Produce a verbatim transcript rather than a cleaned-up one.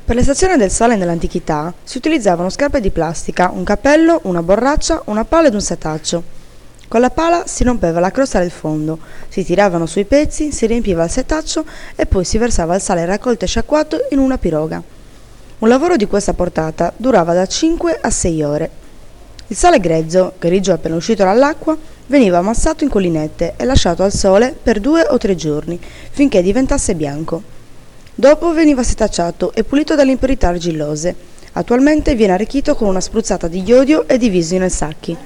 Per l'estrazione del sale nell'antichità si utilizzavano scarpe di plastica, un cappello, una borraccia, una pala ed un setaccio. Con la pala si rompeva la crosta del fondo, si tiravano sui pezzi, si riempiva il setaccio e poi si versava il sale raccolto e sciacquato in una piroga. Un lavoro di questa portata durava da cinque a sei ore. Il sale grezzo, grigio appena uscito dall'acqua, veniva ammassato in collinette e lasciato al sole per due o tre giorni, finché diventasse bianco. Dopo veniva setacciato e pulito dalle impurità argillose. Attualmente viene arricchito con una spruzzata di iodio e diviso in sacchi.